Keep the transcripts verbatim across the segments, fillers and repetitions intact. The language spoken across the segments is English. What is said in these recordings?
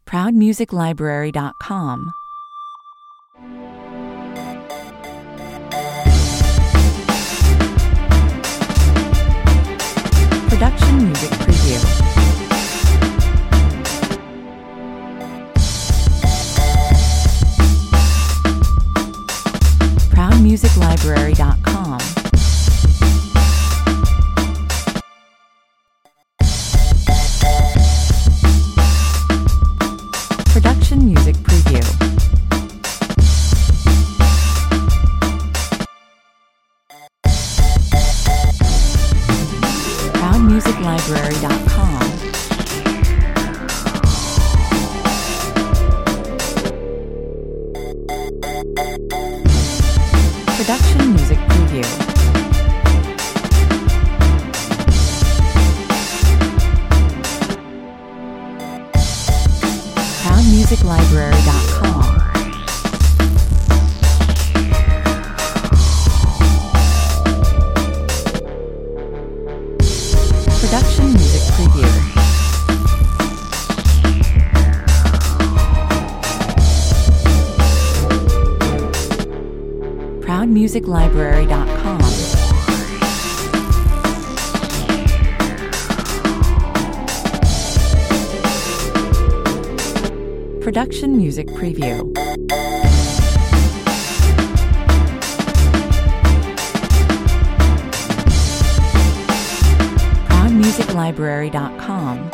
proud music library dot com. Production music preview. proud music library dot com. Production music preview. proud music library dot com. Production music preview. proud music library dot com. Production music preview. proud music library dot com. Production music preview. proud music library dot com.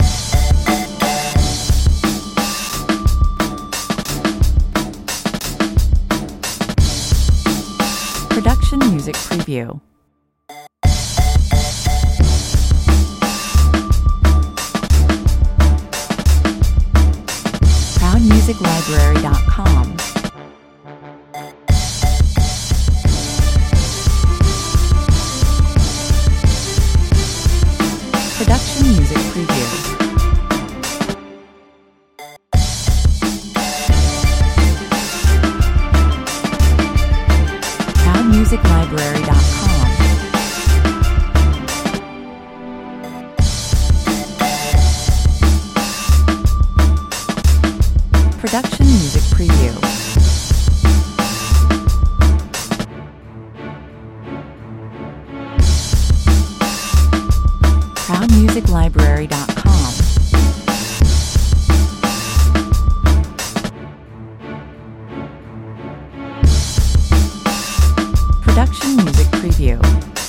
Production music preview. proud music library dot com. Production music preview. proud music library dot com. Production music preview. proud music library dot com. Production music preview.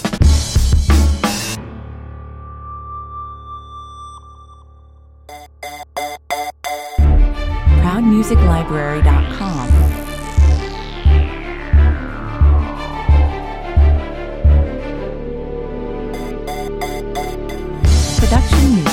proud music library dot com. Production music.